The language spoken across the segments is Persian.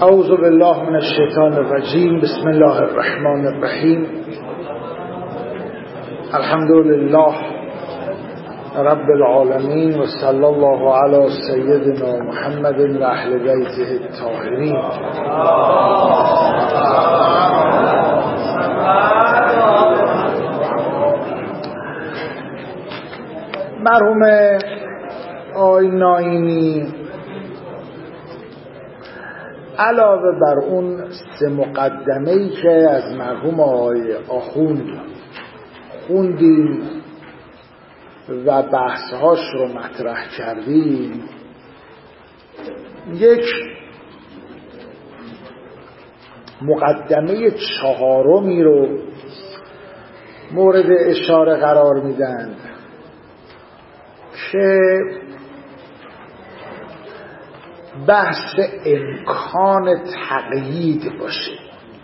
اعوذ بالله من الشیطان الرجیم. بسم الله الرحمن الرحیم. الحمد لله رب العالمین و صلی الله علی سیدنا محمد و اهل بیته الطاهرین. مرحوم آقای ناینی علاوه بر اون سه مقدمه‌ای که از مرحوم آقای آخوند خوندیم و بحثهاش رو مطرح کردیم، یک مقدمه چهارمی رو مورد اشاره قرار میدن که بحث امکان تقیید باشه.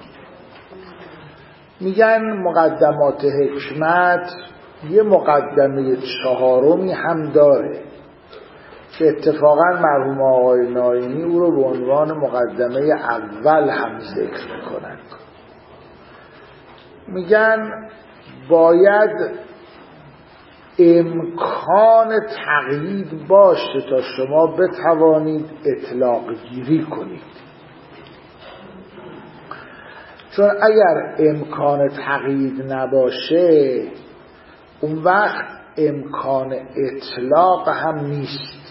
میگن مقدمات حکمت یه مقدمه چهارمی هم داره که اتفاقا مرحوم آقای ناینی او رو به عنوان مقدمه اول هم ذکر میکنن. میگن باید امکان تقیید باشه تا شما بتوانید اطلاق گیری کنید، چون اگر امکان تقیید نباشه اون وقت امکان اطلاق هم نیست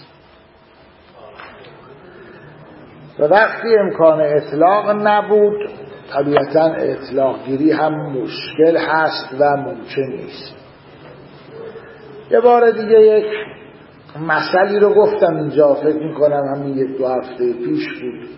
و وقتی امکان اطلاق نبود طبیعتا اطلاق گیری هم مشکل هست و ممکن نیست. یه بار دیگه یک مسئله رو گفتم اینجا، فکر میکنم همین یک دو هفته پیش بود،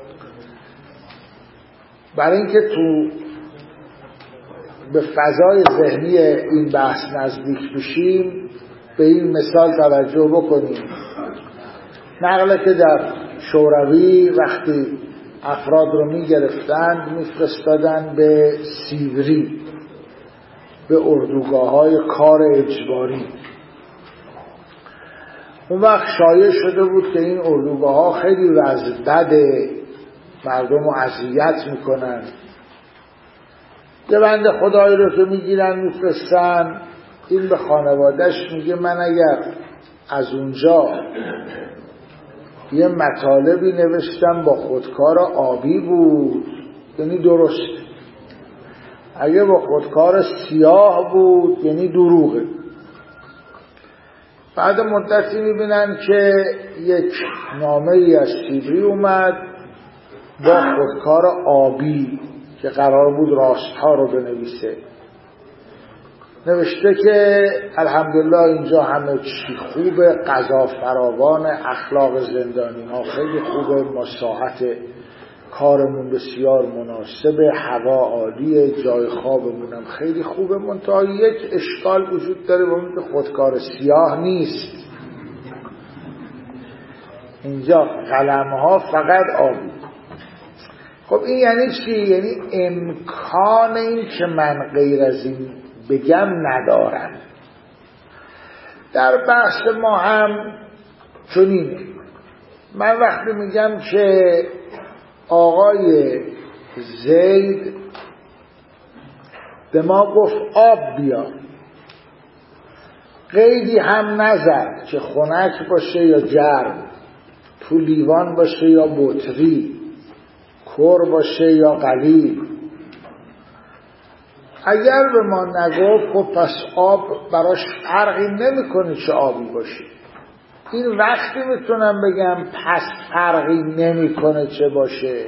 برای اینکه تو به فضای ذهنی این بحث نزدیک بشیم به این مثال توجه بکنیم. نقله که در شوروی وقتی افراد رو میگرفتند میفرستادن به سیبری، به اردوگاه‌های کار اجباری. اون وقت شایع شده بود که این اردوگاه‌ها خیلی وضع بده، مردم رو اذیت میکنن. یه بنده خدایی رو که میگیرن میفرستن، این به خانوادهش میگه من اگر از اونجا یه مطالبی نوشتم با خودکار آبی بود یعنی درست، اگه با خودکار سیاه بود یعنی دروغه. بعد مدتی میبینن که یک نامه ای از سیبری اومد با خودکار آبی که قرار بود راستها رو بنویسه. نوشته که الحمدلله اینجا همه چی خوبه، غذا فراوان، اخلاق زندانی ها خیلی خوبه، ما ساعت کارمون بسیار مناسبه، هوا عالیه، جای خوابمون هم خیلی خوبه، منتها یک اشکال وجود داره و اون که خودکار سیاه نیست. اینجا قلم‌ها فقط آبی. خب این یعنی چی؟ یعنی امکان این که من غیر از این بگم ندارم. در بحث ما هم چنینه. من وقتی میگم که آقای زید به ما گفت آب بیار، قیدی هم نزد که خنک باشه یا گرم، تو لیوان باشه یا بطری، کر باشه یا قلیل. اگر به ما نگفت خب پس آب براش فرقی نمیکنه چه آبی باشه. این وقتی میتونم بگم پس فرقی نمیکنه چه باشه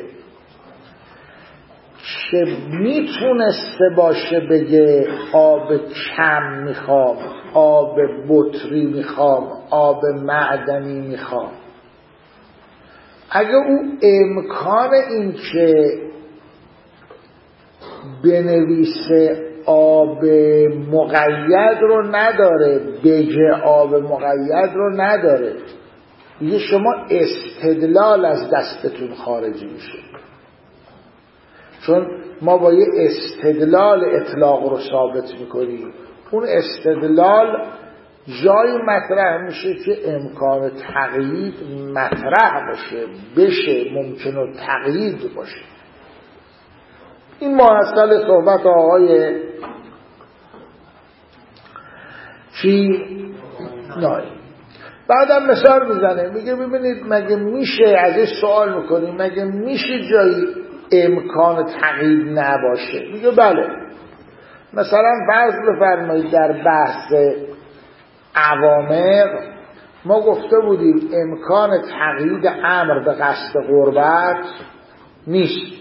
که میتونسته باشه بگه آب کم میخوام، آب بطری میخوام، آب معدنی میخوام. اگه اون امکان این که بنویسه آب مقید رو نداره، بگه آب مقید رو نداره، دیگه شما استدلال از دستتون خارجی میشه، چون ما با یه استدلال اطلاق رو ثابت میکنیم. اون استدلال جایی مطرح میشه که امکان تقیید مطرح بشه ممکن و تقیید باشه. این ماحصل صحبت آقای نایی. بعدم مثال میزنه، میگه ببینید مگه میشه، ازش سوال میکنیم مگه میشه جایی امکان تقیید نباشه؟ میگه بله. مثلا فرض بفرمایید در بحث اوامر ما گفته بودیم امکان تقیید امر به قصد قربت نیست.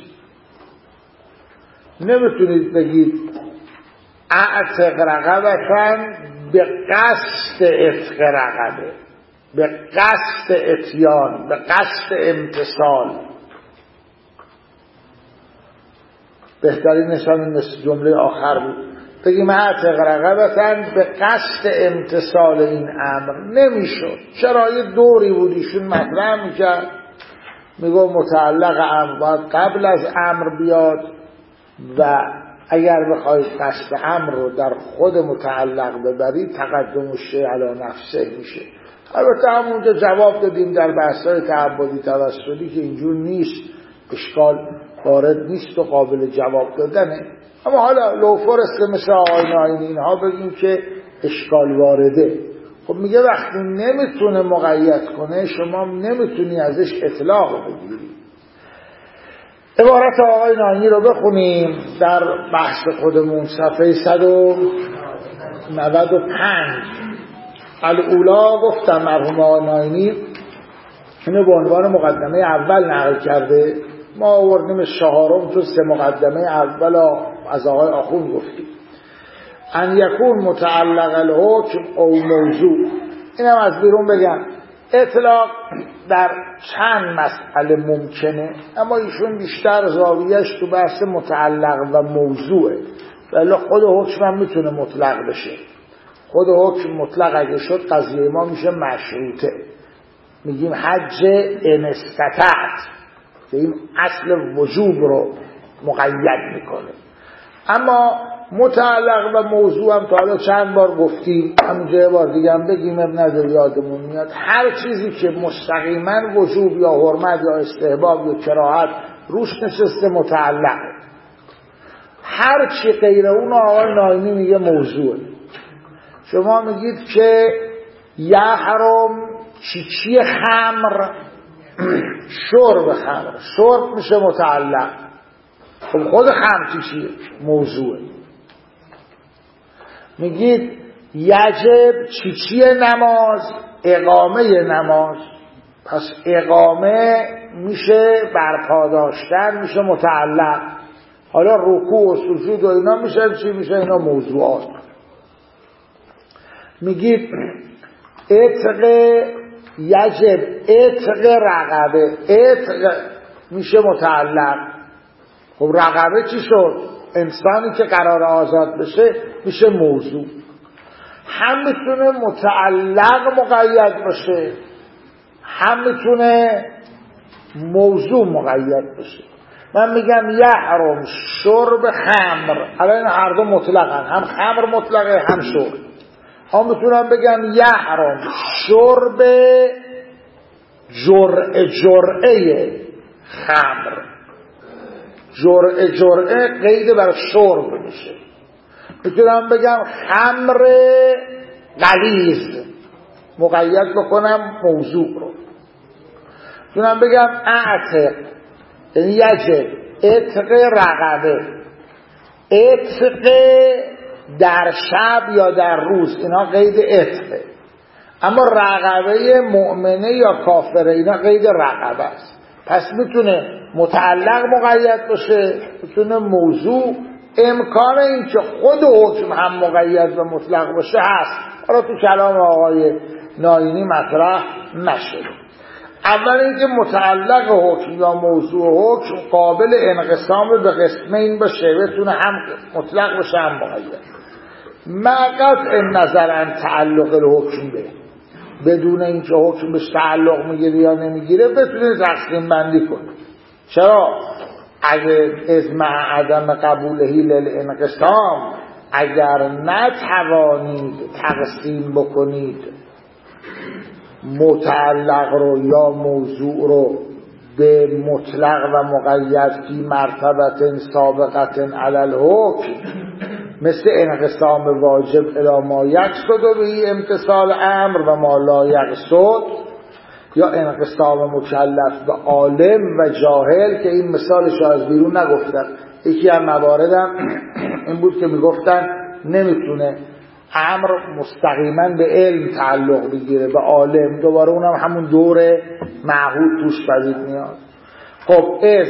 نمیتونید بگید اعتق رقبتن به قصد اتق رقبه، به قصد اتیان، به قصد امتصال. بهترین نشان مثل جمله آخر بود، بگیم اعتق رقبتن به قصد امتصال این امر. نمیشد. چرا؟ یه دوری بود ایشون مطرح میکرد، میگو متعلق امر باید قبل از امر بیاد و اگر بخواید قصد امر رو در خود متعلق ببرید تقدم الشیء علی نفسه میشه. البته همونجا جواب دادیم در بحث‌های تعبدی توسلی که اینجور نیست، اشکال وارد نیست و قابل جواب دادنه. اما حالا لو فرست مثل آقای ناینی اینها بگیم که اشکال وارده. خب میگه وقتی نمیتونه مقید کنه شما نمیتونی ازش اطلاق بگیری. عبارت آقای ناینی رو بخونیم در بحث خودمون صفحه 195. الاولا گفتم مرحوم آقای ناینی اینو به عنوان مقدمه اول نقل کرده، ما آوردیم چهارم تو سه مقدمه اول از آقای آخوند گفتیم. ان یکون متعلق الحکم او موضوع. اینم از بیرون بگم اطلاق در چند مسئله ممکنه، اما ایشون بیشتر زاویهش تو بحث متعلق و موضوعه. ولی خود حکم هم میتونه مطلق بشه. خود حکم مطلق اگه شد قضیه ما میشه مشروطه. میگیم حج ان استطعت که این اصل وجوب رو مقید میکنه. اما متعلق و موضوع هم تا حالا چند بار گفتیم، همونجا یه بار دیگه هم بگیم اب نداره یادمون میاد. هر چیزی که مستقیما وجوب یا حرمت یا استحباب یا کراهت روش نشسته متعلقه. هر چی غیر اون آقای ناینی میگه موضوعه. شما میگید که یحرم چی خمر، شرب خمر، شرب میشه متعلق. خب خود خمر چیه؟ موضوعه. میگید یجب چی نماز، اقامه نماز. پس اقامه میشه برپا داشتن، میشه متعلق. حالا رکوع و سجود و اینا میشه چی؟ میشه اینا موضوعات. میگید اتق یجب اتق رقبه، اتق میشه متعلق. خب رقبه چی شد؟ انسانی که قرار آزاد بشه میشه موضوع. هم میتونه متعلق مقید باشه، هم میتونه موضوع مقید باشه. من میگم یحرم شرب خمر، الان هر دو مطلقن، هم خمر مطلقه هم شرب. هم میتونم بگم یحرم شرب جرعه خمر. جرعه قید بر شرب میشه. میتونم بگم خمر غلیظ، مقید بکنم موضوع رو. میتونم بگم اعتق، یعنی یجب اتق رقبه. اتق در شب یا در روز، اینا قید اتقه. اما رقبه مؤمنه یا کافره اینا قید رقبه است. پس میتونه متعلق مقید باشه، میتونه موضوع. امکان این که خود حکم هم مقید و مطلق باشه هست. حالا تو کلام آقای ناینی مطرح نشده. اول اینکه متعلق حکم یا موضوع حکم قابل انقسام به قسمین باشه، بتونه هم مطلق باشه هم مقید. مع قطع نظر عن تعلق الحکم به، بدون اینکه حکم بهش تعلق میگیره یا نمیگیره بتونه تقسیم بندی کنه. چرا؟ اگه از مع عدم قبولهی للانقسام، اگر نتوانید تقسیم بکنید متعلق رو یا موضوع رو به مطلق و مقید فی مرتبت سابقت علی الحکم، مثل انقسام واجب الی ما یقصد به امتثال امر و ما لا یقصد، یا انقسام مکلف به عالم و جاهل که این مثالش از بیرون نگفتن. یکی از مواردم این بود که میگفتن نمیتونه امر مستقیما به علم تعلق بگیره، به عالم، دوباره اونم همون دور معهود توش پدید میاد. خب از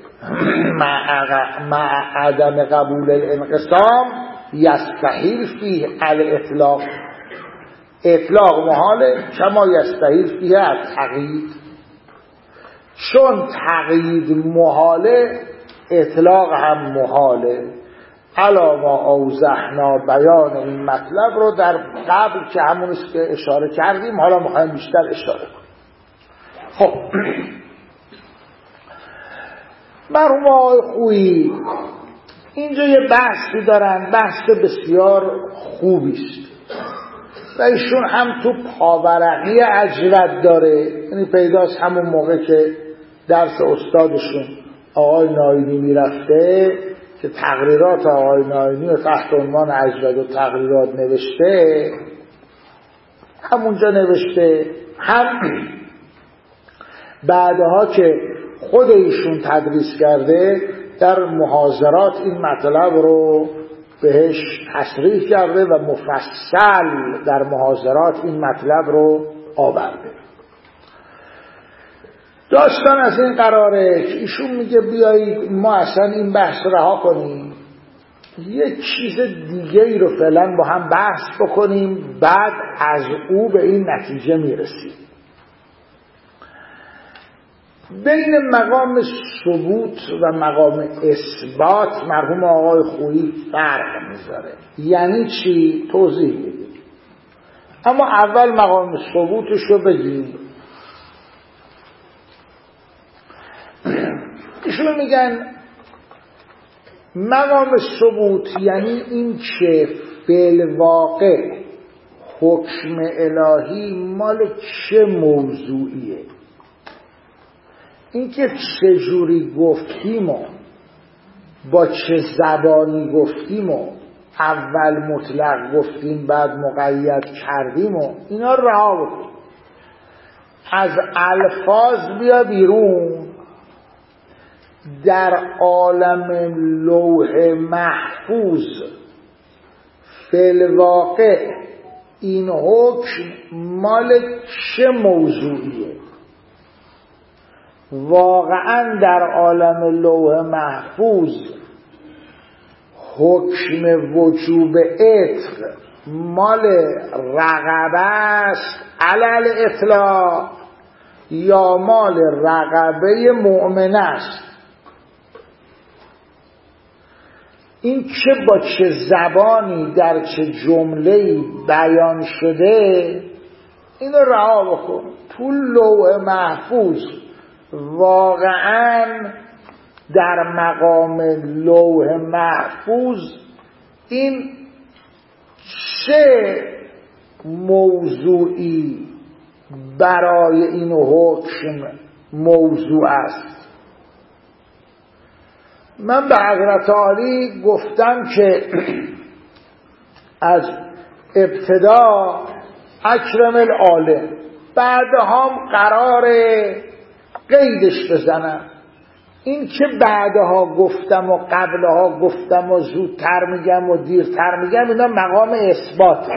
مع عدم قبول الانقسام یستحیل فیه الاطلاق، اطلاق محاله کما یستحیل فیه التقیید، چون تقیید محاله اطلاق هم محاله. علاوه اوضحنا بیان این مطلب رو در قبل که همونیست که اشاره کردیم، حالا میخوایم بیشتر اشاره کنیم. خب مرحوم آقای خویی اینجا یه بحثی دارن، بحث بسیار خوبیست و ایشون هم تو پاورقی اجود داره، یعنی پیداست همون موقع که درس استادشون آقای ناینی میرفته که تقریرات آقای ناینی و تحت عنوان اجود و تقریرات نوشته، همونجا نوشته، هم بعدها که خود ایشون تدریس کرده در محاضرات این مطلب رو بهش تصریح کرده و مفصل در محاضرات این مطلب رو آورده. داستان از این قراره که ایشون میگه بیایید ما اصلا این بحث رها کنیم، یک چیز دیگه ای رو فعلا با هم بحث بکنیم، بعد از او به این نتیجه میرسیم. بین مقام ثبوت و مقام اثبات مرحوم آقای خویی فرق میذاره. یعنی چی؟ توضیح بدیم. اما اول مقام ثبوتش رو بگیم. ایشون میگن مقام ثبوت یعنی این که فعل واقع حکم الهی مال چه موضوعیه، این که چجوری گفتیم و با چه زبانی گفتیم و اول مطلق گفتیم بعد مقید کردیم و اینا رها بکنیم، از الفاظ بیا بیرون. در عالم لوح محفوظ فعل واقع این حکم مال چه موضوعیه؟ واقعا در عالم لوح محفوظ حکم وجوب عتق مال رقبه است علل اطلاق یا مال رقبه مؤمنه است؟ این که با چه زبانی در چه جمله‌ای بیان شده اینو رها بکن. تو لوح محفوظ واقعا در مقام لوح محفوظ این چه موضوعی برای این حکم موضوع است؟ من به حضرت عالی گفتم که از ابتدا اکرم العالم، بعدها هم قرار قیدش بزنم. این که بعدها گفتم و قبلها گفتم و زودتر میگم و دیرتر میگم اینا مقام اثباته.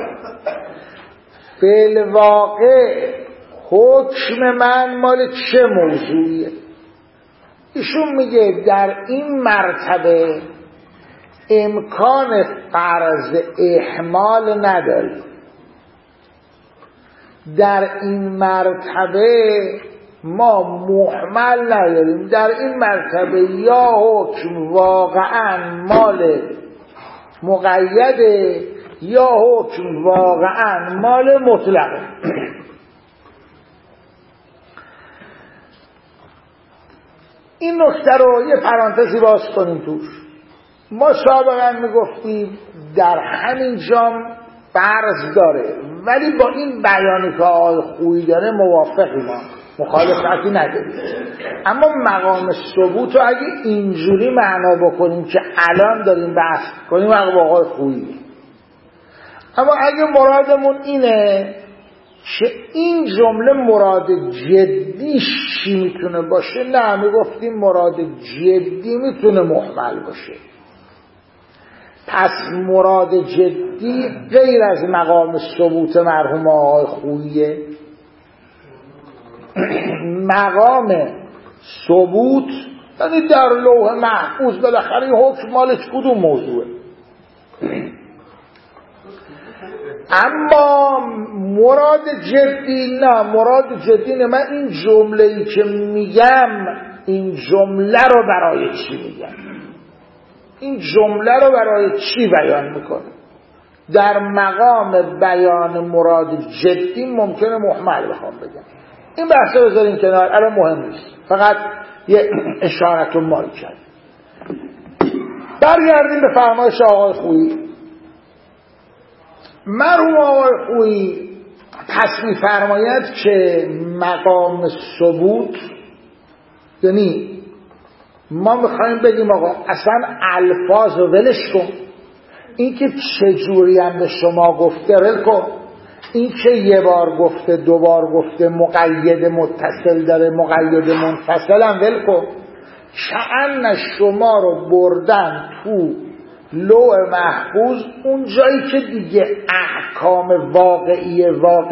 فعل واقع حکم من مال چه موضوعیه؟ ایشون میگه در این مرتبه امکان فرض احمال نداری. در این مرتبه ما محمل نداریم. در این مرتبه یا حکم واقعا مال مقیده یا حکم واقعا مال مطلقه. این نکته رو یه پرانتزی باز کنیم توش. ما سابقا میگفتیم در همین جام فرض داره، ولی با این بیانی که آقای خویی داره موافقی، ما مخالفتی نداریم. اما مقام ثبوت رو اگه اینجوری معنا بکنیم که الان داریم بحث کنیم با آقای خویی، اما اگه مرادمون اینه که این جمله مراد جدیش چی میتونه باشه، نه، میگفتیم مراد جدی میتونه محمل باشه. پس مراد جدی غیر از مقام ثبوت مرحوم آقای خوییه. مقام ثبوت یعنی در لوح محفوظ بالاخره حکم مالش کدوم موضوعه. اما مراد جدی نه، مراد جدی نه. من این جمله‌ای که میگم، این جمله رو برای چی میگم؟ این جمله رو برای چی بیان میکنه؟ در مقام بیان مراد جدی ممکنه محمل بخوام بگم. این بحث رو بذارین کنار، الان مهم نیست، فقط یه اشارت رو مال کرد. برگردیم به فرمایش آقای خویی. مرحوم آقای خویی پس می‌فرماید که مقام ثبوت، یعنی ما میخوایم بگیم آقا اصلا الفاظ رو ولش کن، این که چجوری هم به شما گفته ول کن، این که یه بار گفته دو بار گفته مقید متصل داره مقید منفصل هم ول کن. شأن شما رو بردن تو لوح محفوظ، اون جایی که دیگه احکام واقعی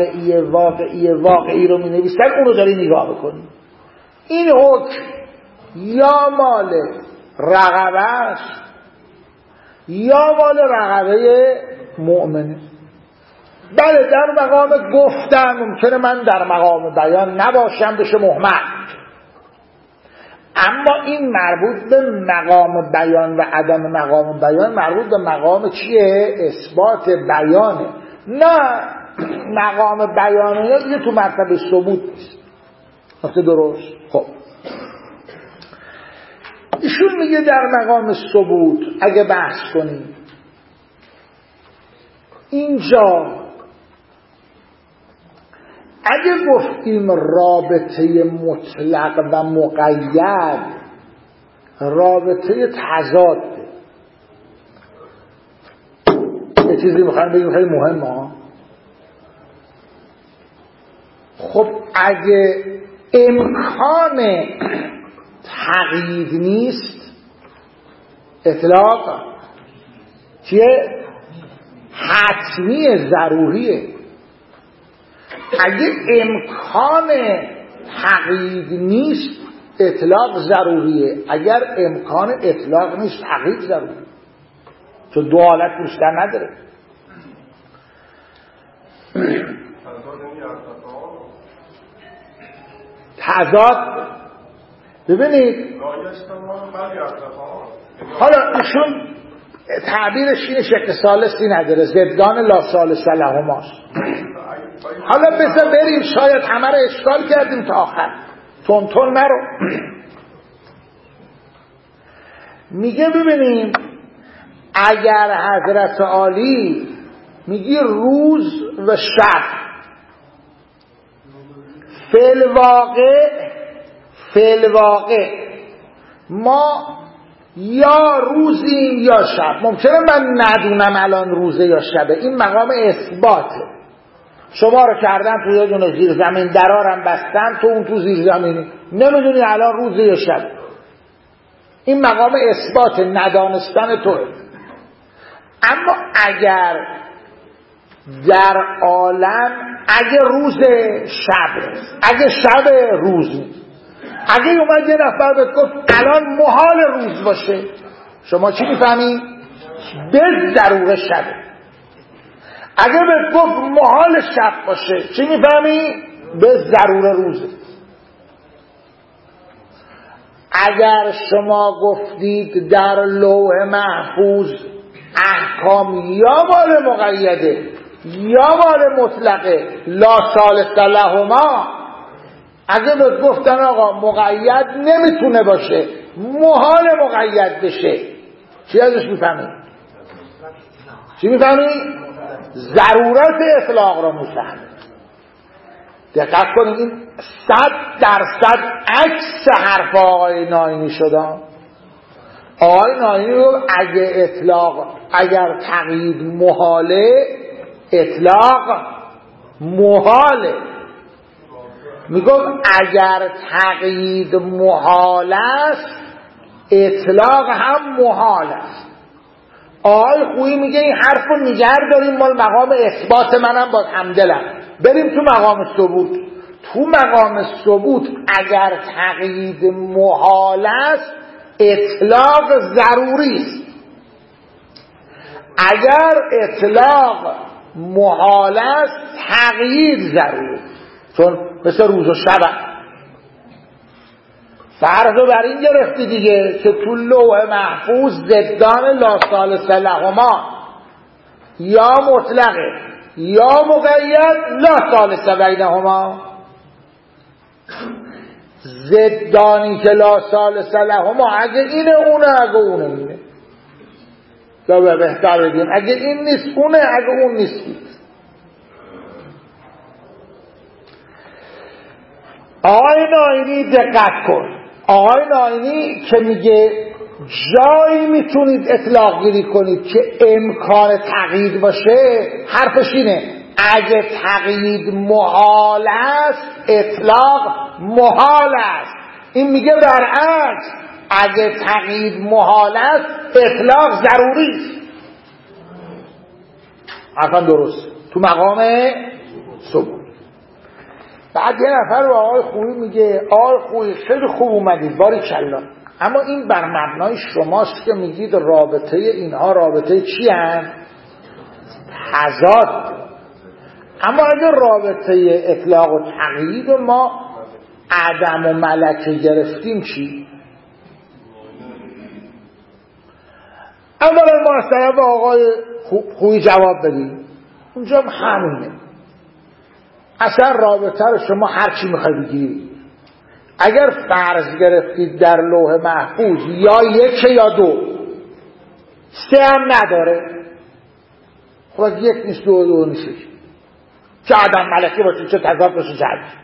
رو می نویسن، اونو داری نگاه بکنی. این حکم یا مال رقبه است یا مال رقبه مؤمنه. بله در مقام گفتن ممکنه من در مقام بیان نباشم، بشه محمل، اما این مربوط به مقام بیان و عدم مقام بیان مربوط به مقام چیه؟ اثبات بیانه، نه مقام بیانه دیگه تو مرتبه ثبوت نیست. نکته درست. خب ایشون میگه در مقام ثبوت اگه بحث کنیم، اینجا اگه گفتیم رابطه مطلق و مقید، رابطه تضاد، یه چیزی میخوایم بگیم خیلی مهمه. خب اگه امکان تقیید نیست، اطلاق چیه؟ حتمی، ضروریه. اگه امکان تقیید نیست، اطلاق ضروریه. اگر امکان اطلاق نیست، تقیید ضروریه، چون دو حالت بیشتر نداره. تضاد ببینید، حالا ایشون تعبیرش اینه شک ثالثی نداره، ضدان لا ثالث لهماست. حالا بذار بریم، شاید همه رو اشکال کردیم تا آخر، تون نرو. میگه ببینیم اگر حضرت عالی میگی روز و شب، فعل واقع ما یا روزیم یا شب. ممکنه من ندونم الان روزه یا شبه، این مقام اثباته. شما رو کردن تو یه دونه زیر زمین، درارم بستن، تو اون تو زیر زمینی، نمیدونی الان روزه یا شب. این مقام اثبات، ندانستن توه. اما اگر در عالم اگه روز شب، اگه شب روز، اگه اومد یه نفر بهت گفت الان محال روز باشه، شما چی میفهمی؟ به ضرور شبه. اگه بهت گفت محال شب باشه، چی میفهمی؟ به ضرور روزه. اگر شما گفتید در لوح محفوظ احکام یا مال مقیده یا مال مطلقه، لا ثالث لهما، اگه بهت گفتن آقا مقید نمیتونه باشه، محال مقید بشه، چی ازش میفهمید؟ چی میفهمید؟ ضرورت اطلاق را میفهمید. دقت کنید این 100% عکس حرف آقای ناینی شده. آقای ناینی رو اگر تقیید محاله، اطلاق محاله. میگم اگر تقیید محال است، اطلاق هم محال است. آقای خویی میگه این حرف رو نگه داریم، مال مقام اثبات منم باید همدلم. بریم تو مقام ثبوت. تو مقام ثبوت اگر تقیید محال است، اطلاق ضروری است. اگر اطلاق محال است، تقیید ضروری است. چون مثل روز و شب فرض رو بر این گرفتی دیگه که تو لوح محفوظ ضدان لا ثالث لهما یا مطلقه یا مقید لا ثالث بینهما. ضدانی که لا ثالث لهما اگه اینه اونه، اگه اونه اینه. یا به بهتر بگیم اگه این نیست اونه، اگه اون نیست. آقای ناینی دقت کن. آقای ناینی که میگه جایی میتونید اطلاق گیری کنید که امکان تقیید باشه، حرفش اینه اگه تقیید محال است، اطلاق محال است. این میگه برعکس، اگه تقیید محال است، اطلاق ضروری است. حرفا درست تو مقام ثبوت. بعد یه نفر به آقای خویی میگه آقای خویی خیلی خوب اومدید باریکلا، اما این بر مبنای شماست که میگید رابطه اینها رابطه چی هست؟ تضاد. اما اگر رابطه اطلاق و تقیید و ما عدم و ملکه گرفتیم چی؟ اولا ما از طرف آقای خویی جواب بدیم اونجا همونه. اصلا رابطه رو شما هر چی میخوای بگیرید. اگر فرض گرفتید در لوح محفوظ یا یک یا دو، سه هم نداره، خب یک نیست دو نیست، چه عدم ملکی باشه چه تضاد باشه چه حدی.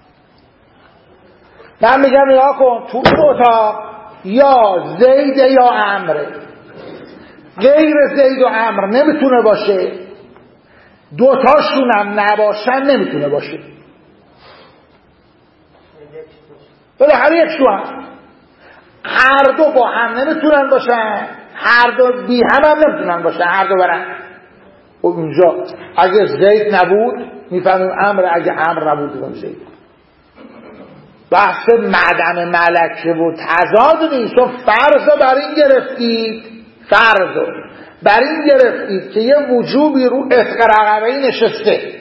من میگم نگاه کن تو اتاق یا زید یا عمره، غیر زید و عمر نمیتونه باشه، دوتاشون هم نباشن نمیتونه باشه. ولی هر یک شو هم هر دو با هم نمیتونن باشن، هر دو بی هم نمیتونن باشن، هر دو برن. خب اونجا اگه زید نبود میفهمیم امر، اگه امر نبود میفهمیم زید. بحث معدم ملکه و تضاد نیست. فرض بر این گرفتید، بر این گرفتید که یه وجوبی رو عتق رقبه‌ای نشسته.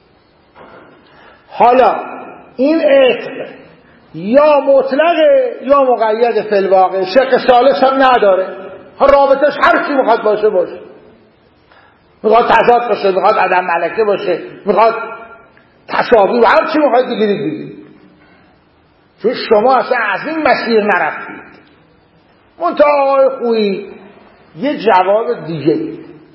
حالا این عتق یا مطلقه یا مقید فی الواقع، شق ثالث هم نداره. رابطش هر چی میخواد باشه. میخواد تضاد باشه، میخواد عدم ملکه باشه، میخواد تساوی و هر چی میخواد بگیرید. چون شما اصلا از این مسیر نرفتید. منتها آقای خویی یه جواب دیگه.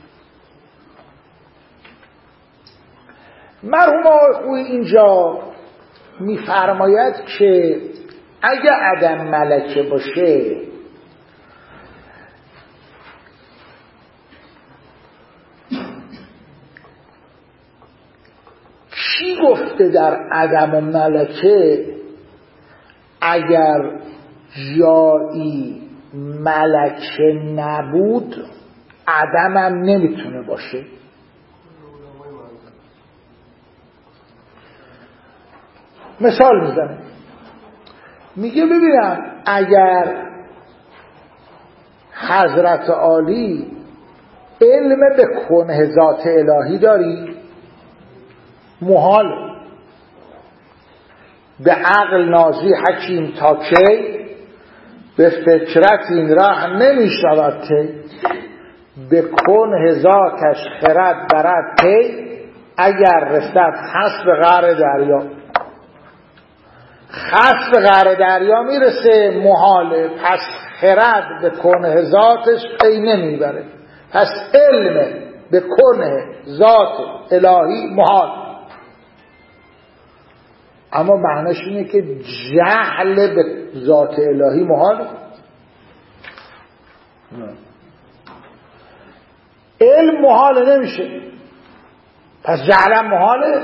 مرحوم آقای خویی اینجا میفرماید که اگه عدم ملکه باشه کی گفته در عدم ملکه اگر جایی ملکه نبود عدمم نمیتونه باشه؟ مثال میزنه، میگه ببینم اگر حضرت عالی علم به کنه ذات الهی داری محال، به عقل نازی حکیم تا کی، به فکرت این راه نمی شود که به کنه ذاتش خرد برد پی، اگر رسد حسب غر دریا. خس به قعر دریا میرسه محاله، پس خرد به کنه ذاتش پی نمیبره، پس علم به کنه ذات الهی محال. اما معنیش اینه که جهل به ذات الهی محاله. علم محاله نمیشه، پس جهلم محاله.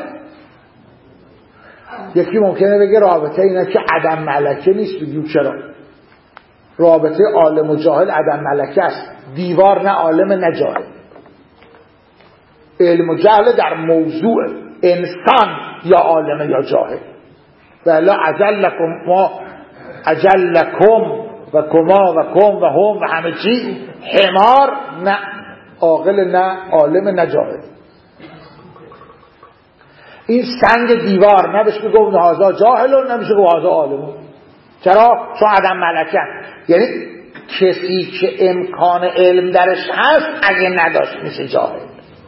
یکی ممکنه بگه رابطه اینه که عدم ملکه نیست. بگیم چرا؟ رابطه عالم و جاهل عدم ملکه است، دیوار نه عالم نه جاهل. علم و جهل در موضوع انسان یا عالم یا جاهل. ولا اجلکم ما اجلکم و کما و کم و هم و همه چی حمار، نه عاقل نه عالم نه جاهل. این سنگ دیوار نه بهش میگم هذا جاهل، نمیشه گفت هذا عالم. چرا؟ چون عدم ملکه. یعنی کسی که امکان علم درش هست اگه نداشت میشه جاهل.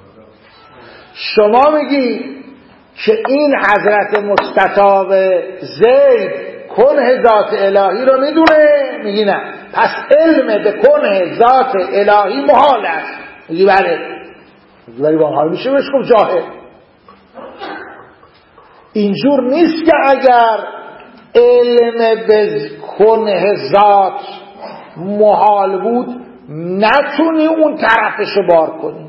شما میگی که این حضرت مستطاب زید کنه ذات الهی رو میدونه، میگی نه، پس علم به کنه ذات الهی محال است. میگی بله، ولی با حال میشه بهش گفت جاهل. اینجور نیست که اگر علم به کنه ذات محال بود نتونی اون طرفشو بار کنی.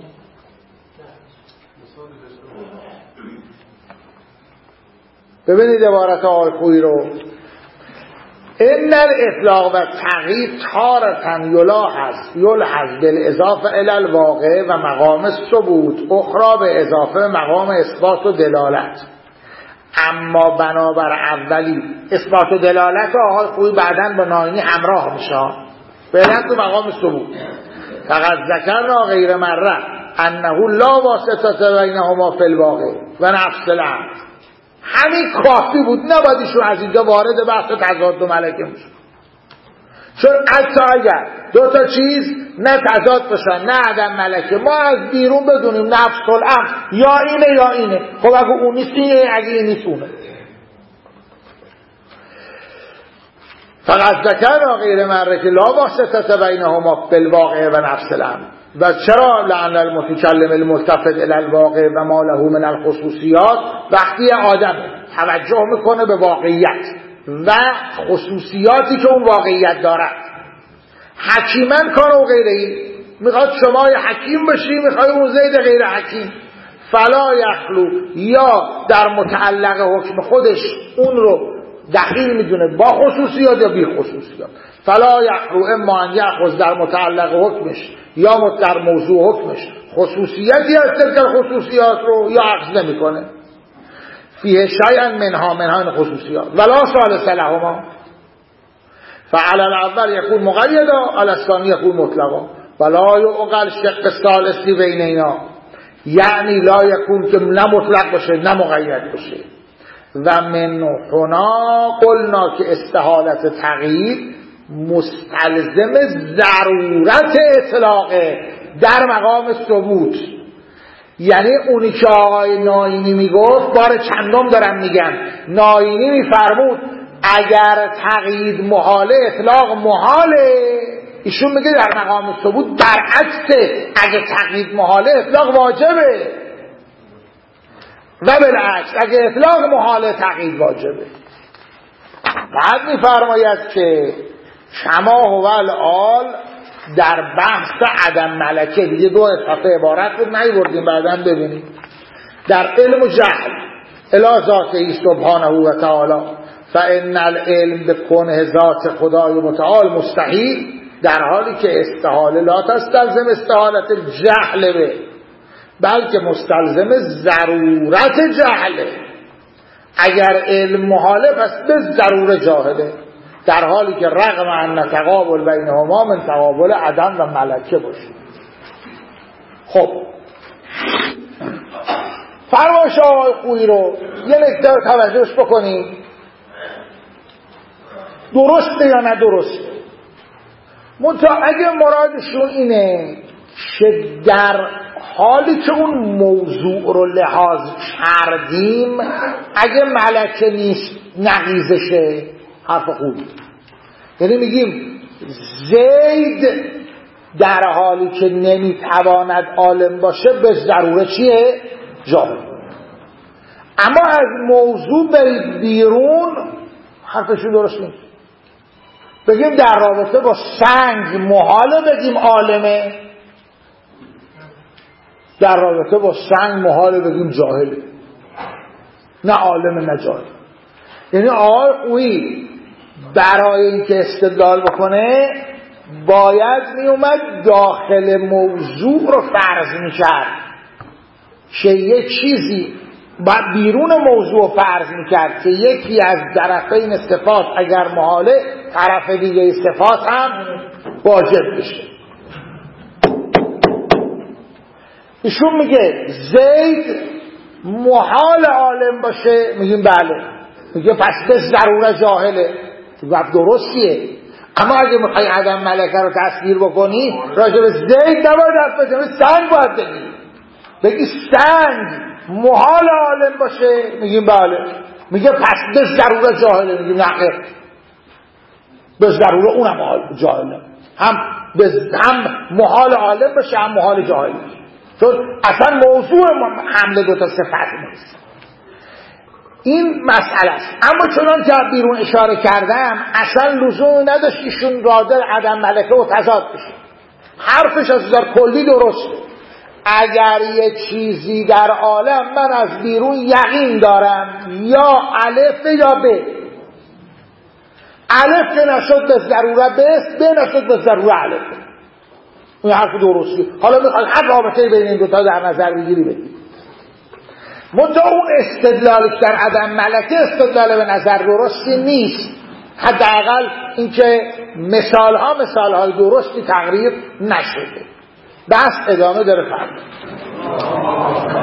ببینید عبارت آقای خویی رو. ان الاطلاق و تغییر تارة یلحظ بالاضافه الی الواقع و مقام ثبوت، اخرى به اضافه مقام اثبات و دلالت. اما بنابر اولی اثبات و دلالت آقای خویی بعداً با ناینی همراه میشه، فعلا تو مقام ثبوت. فقط ذکرنا غیر مره انه لا واسطه بینهما فی الواقع و نفس الامر. همین کافی بود، نباید ایشون از اینجا وارد بحث تضاد ملکه میشه. چون حتی اگر دو تا چیز نه تضاد باشن نه عدم ملکه، ما از بیرون بدونیم نفس الامر یا اینه یا اینه. خب اگه اون نیست اینه، اگه این نیست اونه. فقط ذکر غیر مره که لا واسطه بینهما فی الواقع و نفس الامر. و چرا؟ لعن المتکلم الملتفت الی الواقع و ما له من الخصوصیات. وقتی آدم توجه میکنه به واقعیت و خصوصیاتی که اون واقعیت دارد، حکیمن کار و غیره، میخواد شما حکیم بشی، میخواد اون زید غیر حکیم، فلا یخلو، یا در متعلق حکم خودش اون رو دخیل میدونه با خصوصیات یا بی خصوصیات. فلا یخلو اما ان یأخذ در متعلق حکمش یا در موضوع حکمش خصوصیتی از تلک خصوصیات رو یا اخذ نمیکنه. فیه شیئا منها این خصوصیات ولا ثالث لهما، فعلى الاول یکون مقیدا علی الثانی یکون مطلقا ولا یعقل شق الثالثی بین اینا. یعنی لا یکون که نه مطلق باشه نه مقید باشه. و من هنا قلنا که استحالت تغییر مستلزم ضرورت اطلاقه در مقام ثبوت. یعنی اونی که آقای ناینی میگفت بار چندم دارم میگم، ناینی میفرمود اگر تقیید محاله اطلاق محاله، ایشون میگه در مقام ثبوت برعکسه، اگه تقیید محاله اطلاق واجبه و بالعکس اگه اطلاق محاله تقیید واجبه. بعد میفرماید که کما هو الحال در بحث عدم ملکه، دیگه دو صفحه عبارت بود نیوردیم بعداً ببینیم، در علم و جهل الی ذاته سبحانه و تعالی فان العلم بکنه ذات خدای متعال مستحیل، در حالی که استحاله لا تستلزم استحالت الجهل به، بلکه مستلزم ضرورت جهله. اگر علم محاله پس به ضرور جاهله، در حالی که رغم ان تقابل بینهما من تقابل عدم و ملکه باشه. خب فرمایش آقای خویی رو یه نکته توجهش بکنیم، درسته یا نه درسته. منتها اگه مرادشون اینه که در حالی که اون موضوع رو لحاظ کردیم اگه ملکه نیست نقیزشه. حرف خوبی. یعنی میگیم زید در حالی که نمیتواند عالم باشه به ضروره چیه؟ جاهل. اما از موضوع برید بیرون، حرفشون درست نیست. بگیم در رابطه با سنگ محاله بگیم عالمه، در رابطه با سنگ محاله بگیم جاهله. نه عالمه نه جاهل. یعنی آقای خویی برای اینکه استدلال بکنه باید میومد داخل موضوع رو فرض میکرد که یک چیزی بعد بیرون موضوع فرض میکرد که یکی از طرفین صفات اگر محاله طرف دیگه صفات هم واجب بشه. ایشون میگه زید محال عالم باشه، میگیم بله. میگه پس به ضروره جاهله. گفت درستیه، اما اگه میخوای عدم ملکه رو تصویر بکنی راجع به زید نباید حرف بزنی، سنگ باید بگی. بگی سنگ محال عالم باشه، میگیم بله. میگه پس به ضروره جاهله، میگیم نه، به ضروره اونم جاهله. هم محال عالم باشه هم محال جاهل باشه، چون اصلا موضوع حمله دوتا صفت نیست. این مسئله است. اما چنان که بیرون اشاره کردم اصلا لزوم نداشت ایشون رادر عدم ملکه و تضاد بشه. حرفش از نظر کلی درسته. اگر یه چیزی در عالم من از بیرون یقین دارم یا الف یا ب، الف که نشد به ضروره ب نشد به ضروره الف. این حرف درستی. حالا میخواد هر رابطه بین این دوتا در نظر بگیری بگید. منتها اون استدلالش در عدم ملکه استدلال به نظر درستی نیست. حداقل اینکه مثالهای درستی تقریر نشده. بس ادامه داره فرد.